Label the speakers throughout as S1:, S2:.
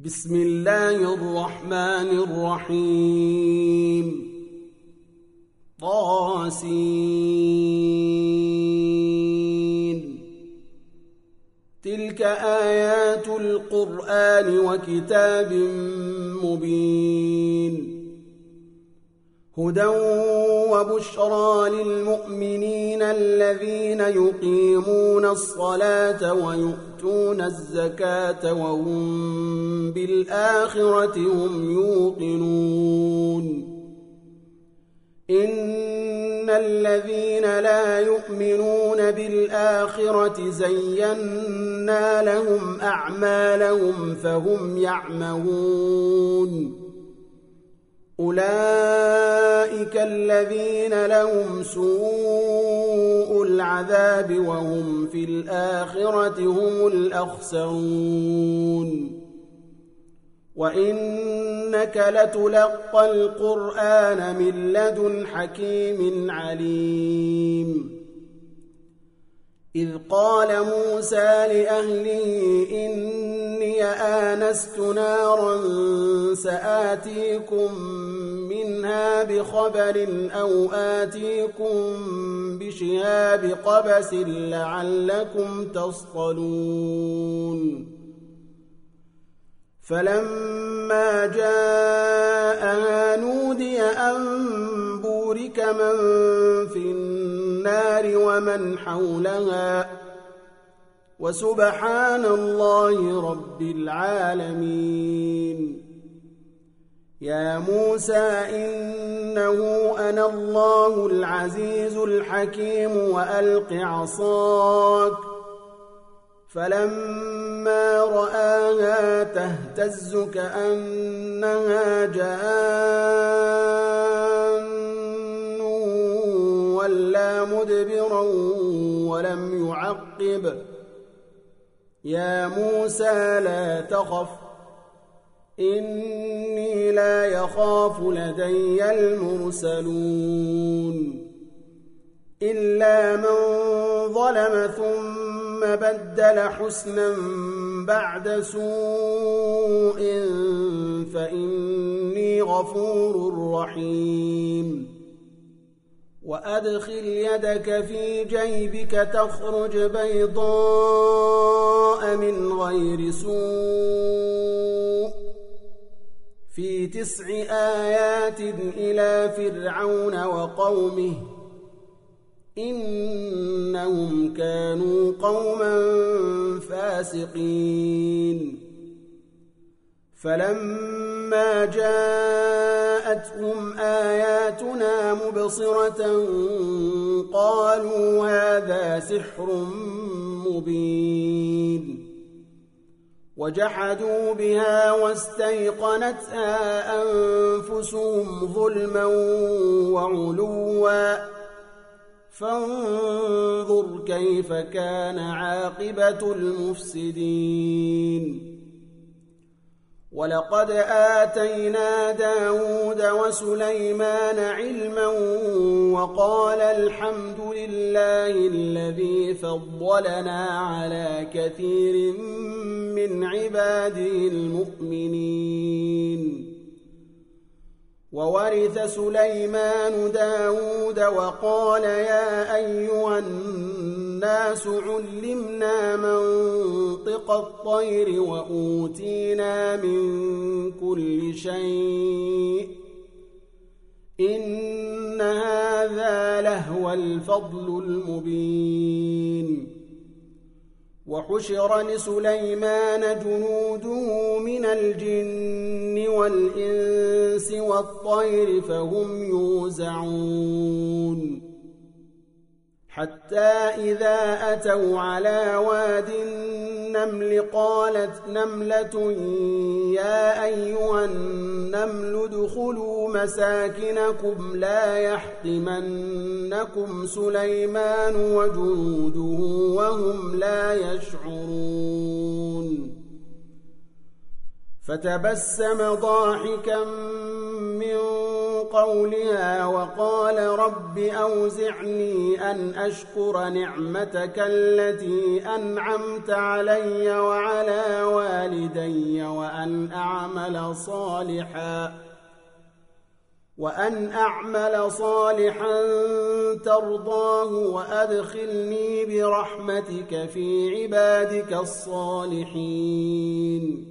S1: بسم الله الرحمن الرحيم طاسين تلك آيات القرآن وكتاب مبين هدى وبشرى للمؤمنين الذين يقيمون الصلاة ويؤتون الزكاة وهم بالآخرة هم يوقنون إن الذين لا يؤمنون بالآخرة زينا لهم أعمالهم فهم يعمهون أولئك الذين لهم سوء العذاب وهم في الآخرة هم الأخسرون وإنك لتلقى القرآن من لدن حكيم عليم إذ قال موسى لأهله إني آنست نارا سآتيكم منها بخبر أو آتيكم بشهاب قبس لعلكم تصطلون فلما جاءها نودي أن بورك من في النار ومن حولها وسبحان الله رب العالمين يا موسى إنه أنا الله العزيز الحكيم وألق عصاك فلما رآها تهتز كأنها جان ولا مدبرا ولم يعقب يا موسى لا تخف إني لا يخاف لدي المرسلون إلا من ظلم ثم بدل حسنا بعد سوء فإني غفور رحيم وأدخل يدك في جيبك تخرج بيضاء من غير سوء في 9 آيات إلى فرعون وقومه إنهم كانوا قوما فاسقين فلما جاءتهم آياتنا مبصرة قالوا هذا سحر مبين وجحدوا بها واستيقنتها أنفسهم ظلما وعلوا فانظر كيف كان عاقبة المفسدين ولقد آتينا داود وسليمان علما وقال الحمد لله الذي فضلنا على كثير من عباده المؤمنين وورث سليمان داود وقال يا أيها الناس علمنا منطق الطير وأوتينا من كل شيء إن هذا لهو الفضل المبين وحشر لسليمان جنوده من الجن والإنس والطير فهم يوزعون حتى إذا أتوا على واد النمل قالت نملة يا أيها النمل ادخلوا مساكنكم لا يحطمنكم سليمان وجنوده وهم لا يشعرون فتبسم ضاحكا من قولها وقال رب أوزعني أن أشكر نعمتك التي أنعمت علي وعلى والدي وأن أعمل صالحا ترضاه وأدخلني برحمتك في عبادك الصالحين.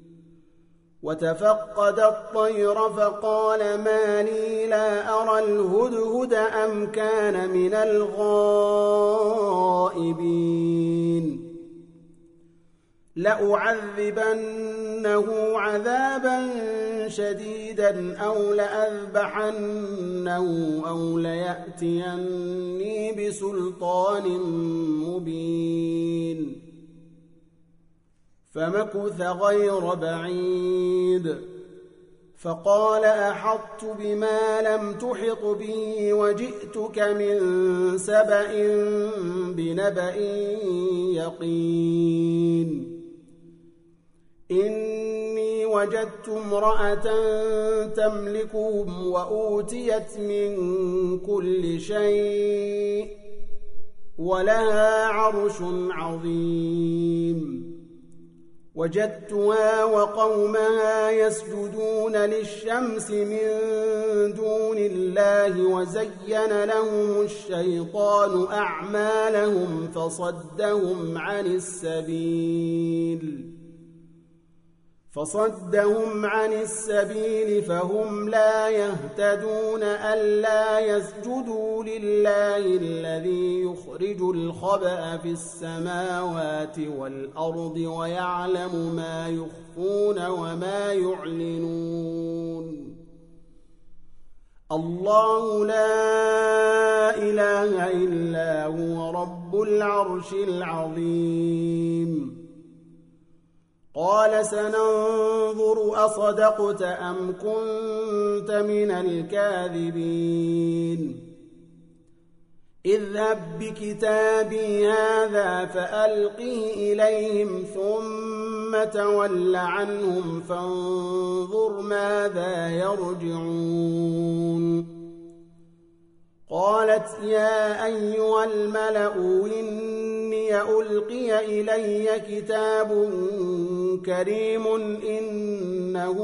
S1: وتفقد الطير فقال ما لي لا أرى الهدهد أم كان من الغائبين. لأعذبنه عذابا شديدا أو لأذبحنه أو ليأتيني بسلطان مبين. فمكث غير بعيد فقال أحطت بما لم تحط به وجئتك من سبأ بنبأ يقين. إني وجدت امرأة تملكهم وأوتيت من كل شيء ولها عرش عظيم. وجدتها وقومها يسجدون للشمس من دون الله وزين لهم الشيطان أعمالهم فصدهم عن السبيل فهم لا يهتدون ألا يسجدوا لله الذي يخرج الخبأ في السماوات والأرض ويعلم ما يخفون وما يعلنون. الله لا إله إلا هو رب العرش العظيم. قال سننظر أصدقت أم كنت من الكاذبين. اذهب بكتابي هذا فألقه إليهم ثم تول عنهم فانظر ماذا يرجعون. قالت يا أيها الملأ إني ألقي إلي كتاب كريم إنه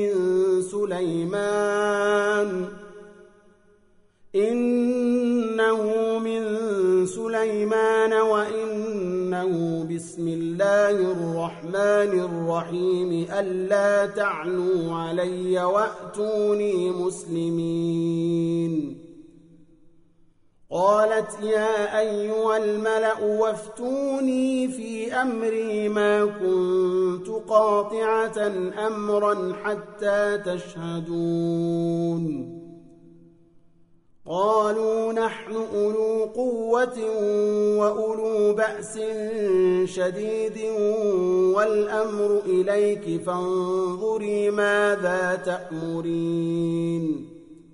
S1: من سليمان وإنه بسم الله الرحمن الرحيم ألا تعلوا علي وأتوني مسلمين. قالت يا أيها الملأ وافتوني في أمري ما كنت قاطعة أمرا حتى تشهدون. قالوا نحن أولو قوة وأولو بأس شديد والأمر إليك فانظري ماذا تأمرين.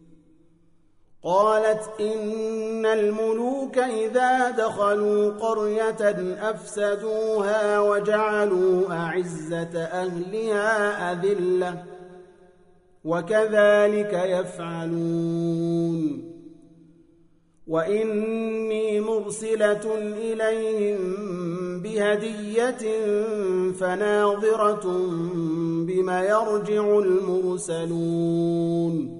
S1: قالت إن الملوك إذا دخلوا قرية أفسدوها وجعلوا أعزة أهلها أذلة وكذلك يفعلون. وإني مرسلة إليهم بهدية فناظرة بما يرجع المرسلون.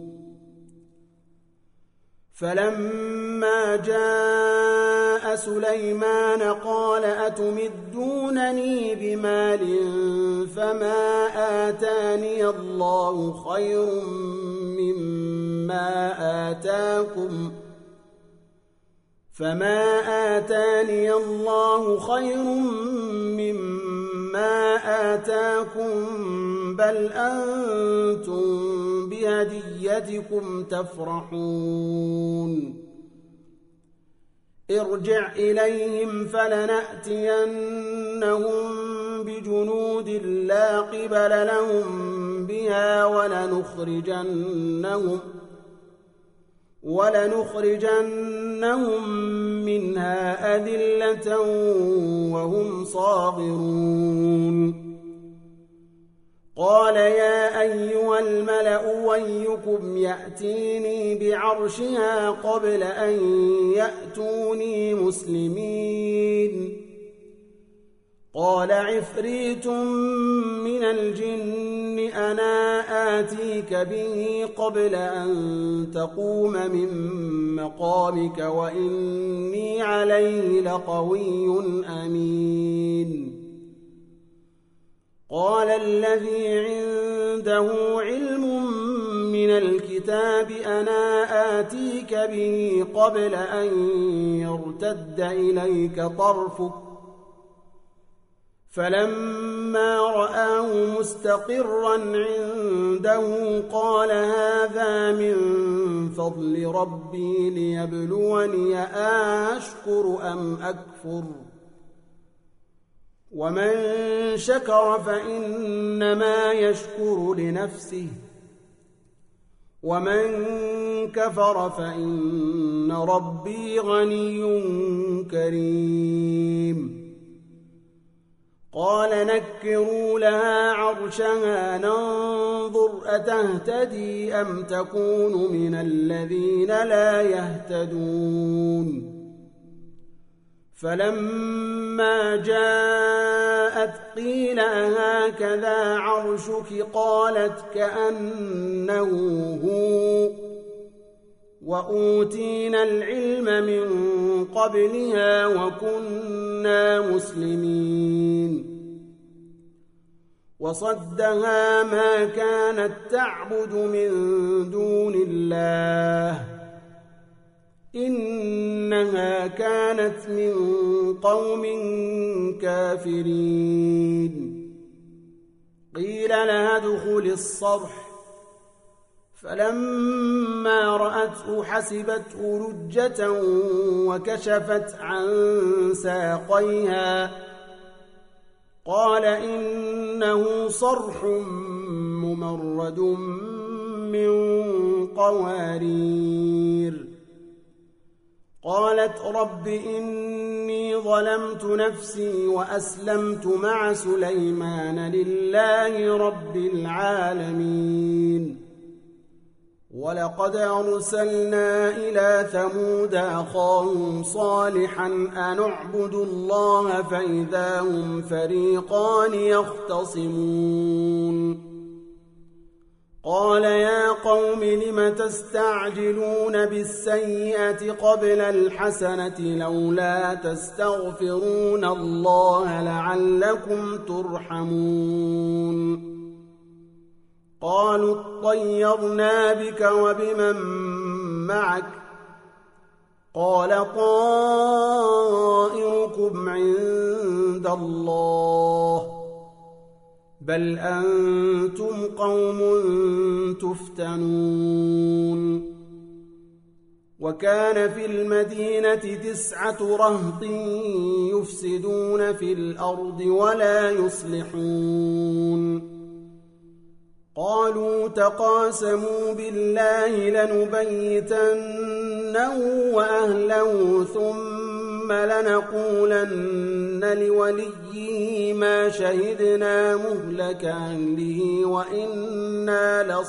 S1: فلما جاء سليمان قال أتمدونني بمال فما آتاني الله خير مما آتاكم بل أنتم بهديتكم تفرحون. ارجع إليهم فلنأتينهم بجنود لا قبل لهم بها ولنخرجنهم منها أذلة وهم صاغرون. قال يا أيها الملأ أيكم يأتيني بعرشها قبل أن يأتوني مسلمين قال عفريت من الجن أنا آتيك به قبل أن تقوم من مقامك وإني عليه لقوي أمين قال الذي عنده علم من الكتاب أنا آتيك به قبل أن يرتد إليك طرفك فلما رآه مستقرا عنده قال هذا من فضل ربي ليبلوني أشكر أم أكفر ومن شكر فإنما يشكر لنفسه ومن كفر فإن ربي غني كريم قال نكروا لها عرشها ننظر أتهتدي أم تكون من الذين لا يهتدون فلما جاءت قيل هكذا عرشك قالت كأنه هو وأوتينا العلم من قبلها وكنا مسلمين وصدها ما كانت تعبد من دون الله إنها كانت من قوم كافرين قيل لها ادخل الصرح فلما رأته حسبته لجة وكشفت عن ساقيها قال إنه صرح ممرد من قوارير قالت رب إني ظلمت نفسي وأسلمت مع سليمان لله رب العالمين ولقد أرسلنا إلى ثمود أخاهم صالحا أن اعبدوا الله فإذا هم فريقان يختصمون قال يا قوم لم تستعجلون بالسيئة قبل الحسنة لولا تستغفرون الله لعلكم ترحمون قالوا اطيرنا بك وبمن معك قال طائركم عند الله بل أنتم قوم تفتنون وكان في المدينة 9 رهط يفسدون في الأرض ولا يصلحون قالوا تقاسموا بالله لنبيتنه وأهله ثم لنقولن لوليه ما شهدنا مهلك أهله وإنا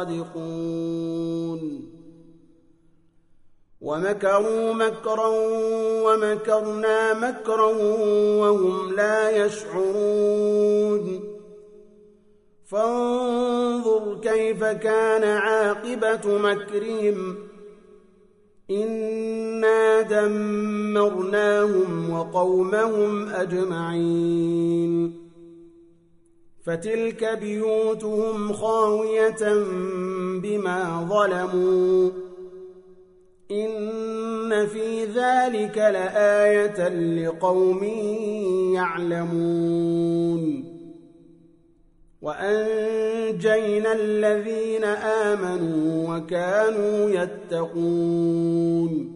S1: لصادقون ومكروا مكرا ومكرنا مكرا وهم لا يشعرون فانظر كيف كان عاقبة مكرهم إنا دمرناهم وقومهم أجمعين فتلك بيوتهم خاوية بما ظلموا إن في ذلك لآية لقوم يعلمون وأنجينا الذين آمنوا وكانوا يتقون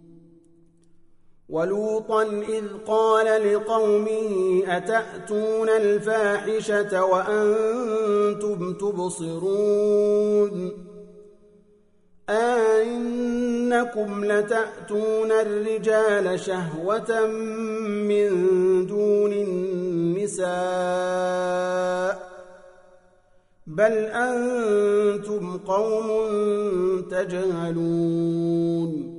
S1: ولوطا إذ قال لقومه أتأتون الفاحشة وأنتم تبصرون أئنكم لتأتون الرجال شهوة من دون النساء بل أنتم قوم تجهلون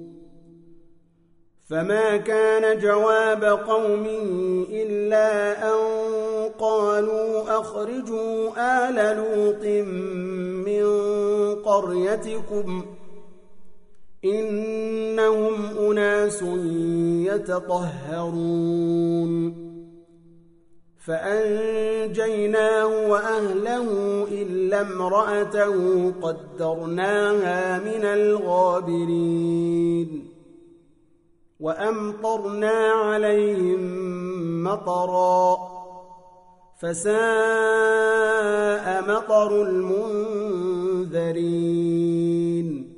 S1: فما كان جواب قومه إلا أن قالوا أخرجوا آل لوط من قريتكم إنهم أناس يتطهرون فأنجيناه وأهله إلا امرأته قدرناها من الغابرين وأمطرنا عليهم مطرا فساء مطر المنذرين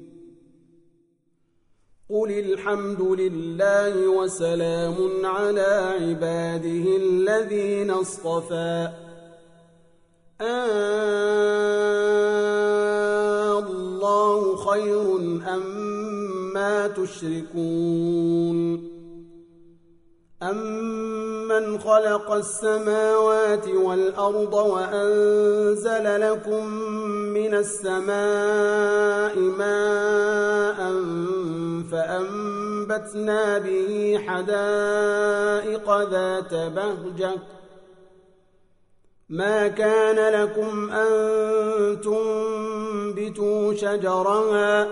S1: قل الحمد لله وسلام على عباده الذين اصطفى الله خير أما تشركون أمن خلق السماوات والأرض وأنزل لكم من السماء ماء فأنبتنا به حدائق ذات بهجة ما كان لكم أن تنبتوا شجرها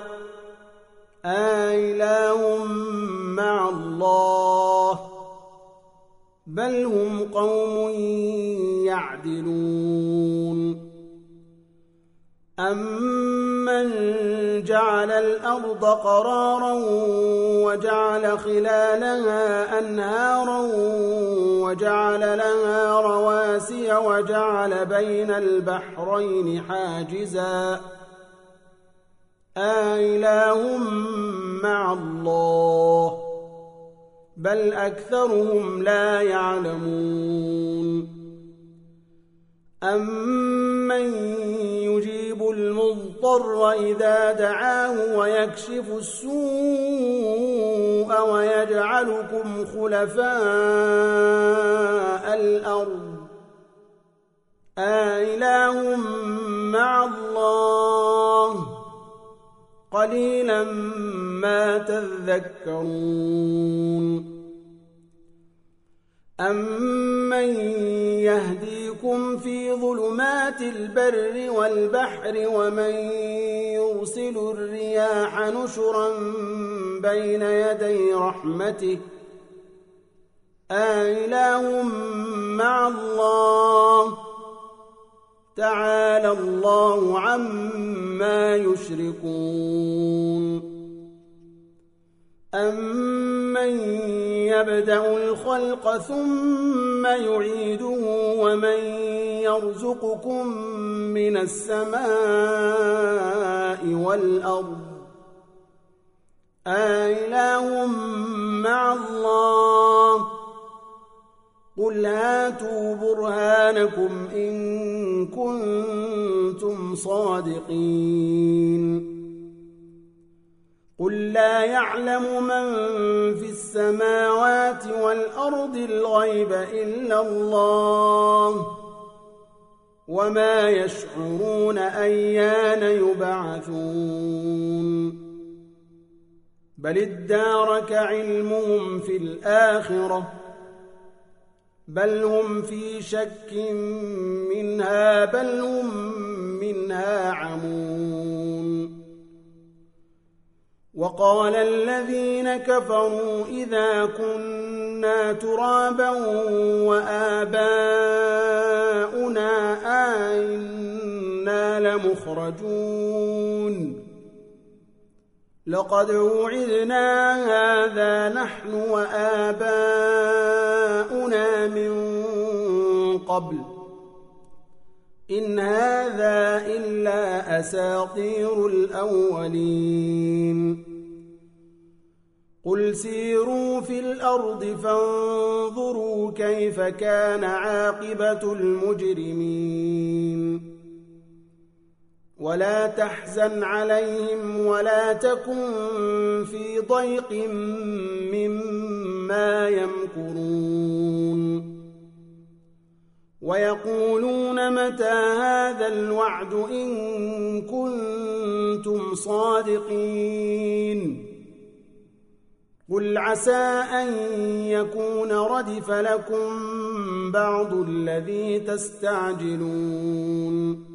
S1: أإله مع الله بل هم قوم يعدلون أمن جعل الأرض قرارا وجعل خلالها أنهارا وجعل لها رواسي وجعل بين البحرين حاجزا أإله مع الله بل أكثرهم لا يعلمون أمن يجيب المضطر إذا دعاه ويكشف السوء ويجعلكم خلفاء الأرض أإله مع الله قليلا ما تذكرون أمن يهديكم في ظلمات البر والبحر ومن يرسل الرياح نشرا بين يدي رحمته أإله مع الله تعالى الله عما يشركون أمن يبدأ الخلق ثم يعيده ومن يرزقكم من السماء والأرض أإله مع الله قل هاتوا برهانكم إن كنتم صادقين قل لا يعلم من في السماوات والأرض الغيب إلا الله وما يشعرون أيان يبعثون بل ادارك علمهم في الآخرة بل هم في شك منها بل هم منها عمون وقال الذين كفروا إذا كنا ترابا وآباؤنا أئنا لمخرجون لقد وعدنا هذا نحن وآباؤنا من قبل إن هذا إلا أساطير الأولين قل سيروا في الأرض فانظروا كيف كان عاقبة المجرمين ولا تحزن عليهم ولا تكن في ضيق مما يمكرون ويقولون متى هذا الوعد إن كنتم صادقين قل عسى أن يكون ردف لكم بعض الذي تستعجلون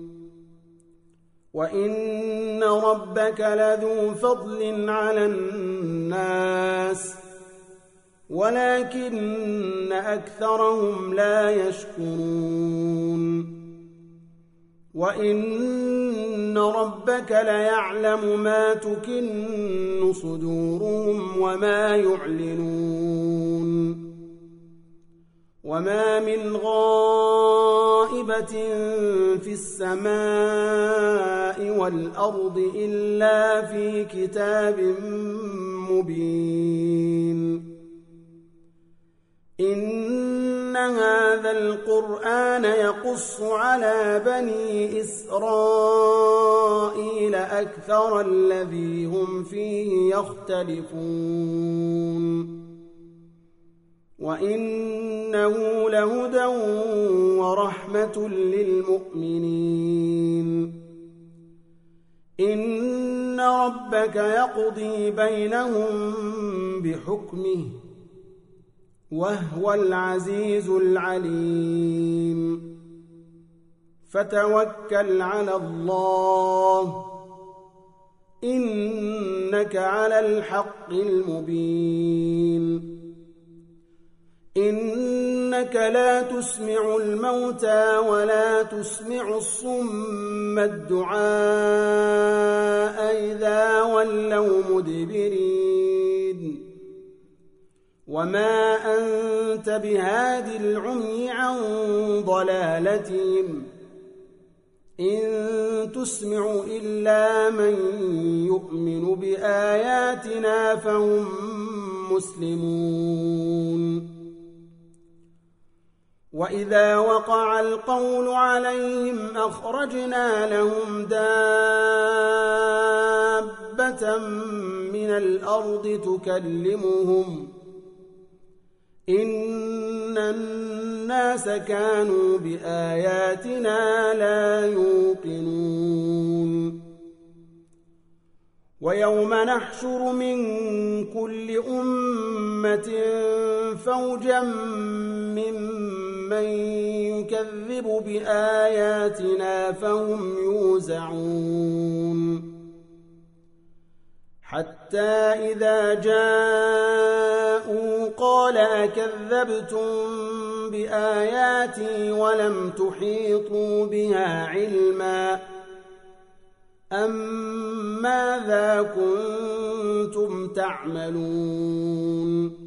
S1: وإن ربك لذو فضل على الناس ولكن أكثرهم لا يشكرون وإن ربك ليعلم ما تكن صدورهم وما يعلنون وما من غائبة في السماء والأرض إلا في كتاب مبين إن هذا القرآن يقص على بني إسرائيل أكثر الذي هم فيه يختلفون وإنه لهدى ورحمة للمؤمنين إن ربك يقضي بينهم بحكمه وهو العزيز العليم فتوكل على الله إنك على الحق المبين إنك لا تسمع الموتى ولا تسمع الصم الدعاء إذا ولوا مدبرين وما أنت بهاد العمي عن ضلالتهم إن تسمع إلا من يؤمن بآياتنا فهم مسلمون وإذا وقع القول عليهم أخرجنا لهم دابة من الأرض تكلمهم إن الناس كانوا بآياتنا لا يوقنون ويوم نحشر من كل أمة فوجا ممن يكذب بآياتنا فهم يوزعون حتى إذا جاءوا قال أكذبتم بآياتي ولم تحيطوا بها علما أم ماذا كنتم تعملون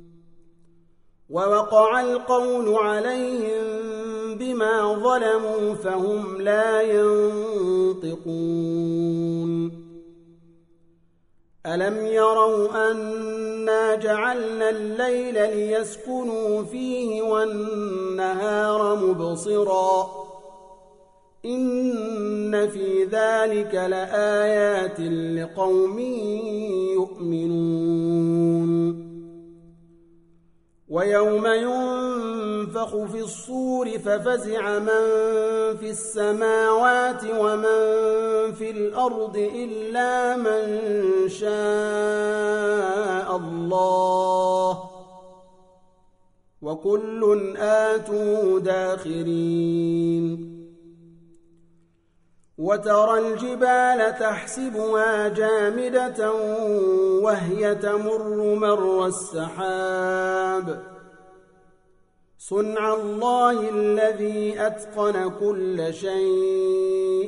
S1: ووقع القول عليهم بما ظلموا فهم لا ينطقون ألم يروا أنا جعلنا الليل ليسكنوا فيه والنهار مبصرا إن في ذلك لآيات لقوم يؤمنون ويوم ينفخ في الصور ففزع من في السماوات ومن في الأرض إلا من شاء الله وكل آتوا داخرين وترى الجبال تحسبها جامدة وهي تمر مر السحاب صنع الله الذي أتقن كل شيء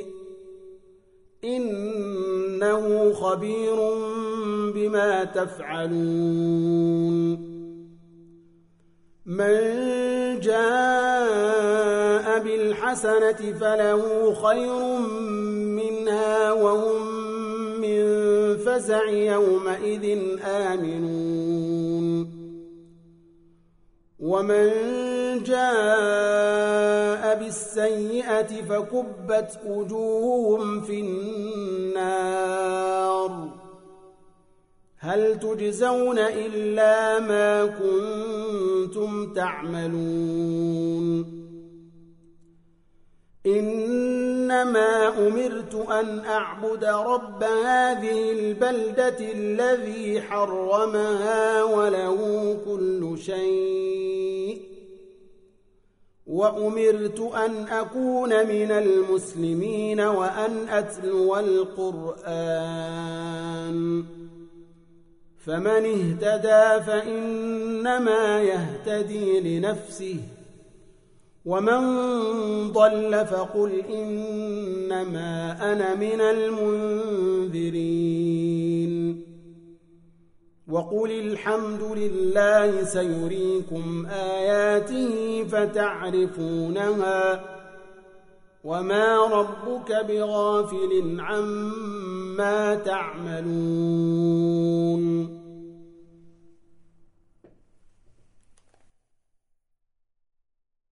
S1: إنه خبير بما تفعلون من جاء بالحسنة فله خير منها وهم من فزع يومئذ آمنون ومن جاء بالسيئة فكبت وجوههم في النار هل تجزون إلا ما كنتم تعملون إنما أمرت أن أعبد رب هذه البلدة الذي حرمها وله كل شيء وأمرت أن أكون من المسلمين وأن أتلو القرآن فمن اهتدى فإنما يهتدي لنفسه ومن ضل فقل إنما أنا من المنذرين وقل الحمد لله سيريكم آياته فتعرفونها وما ربك بغافل عما تعملون